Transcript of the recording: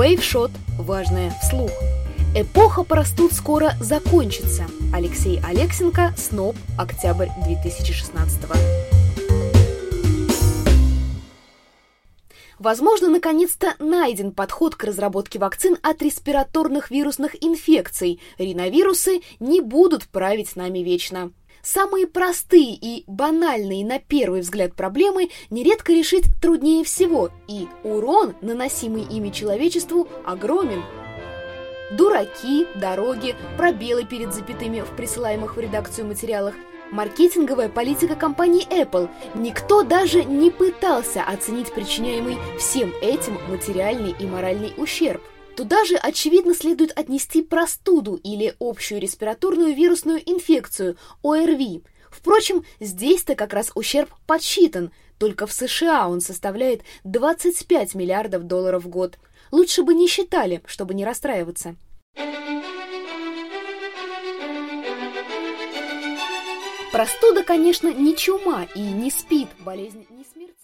Вейвшот. Важное вслух. Эпоха простуд скоро закончится. Алексей Алексенко, СНОП, октябрь 2016. Возможно, наконец-то найден подход к разработке вакцин от респираторных вирусных инфекций. Риновирусы не будут править нами вечно. Самые простые и банальные на первый взгляд проблемы нередко решить труднее всего, и урон, наносимый ими человечеству, огромен. Дураки, дороги, пробелы перед запятыми в присылаемых в редакцию материалах, маркетинговая политика компании Apple. Никто даже не пытался оценить причиняемый всем этим материальный и моральный ущерб. Туда же, очевидно, следует отнести простуду или общую респираторную вирусную инфекцию, ОРВИ. Впрочем, здесь-то как раз ущерб подсчитан. Только в США он составляет 25 миллиардов долларов в год. Лучше бы не считали, чтобы не расстраиваться. Простуда, конечно, не чума и не СПИД, болезнь не смертельна.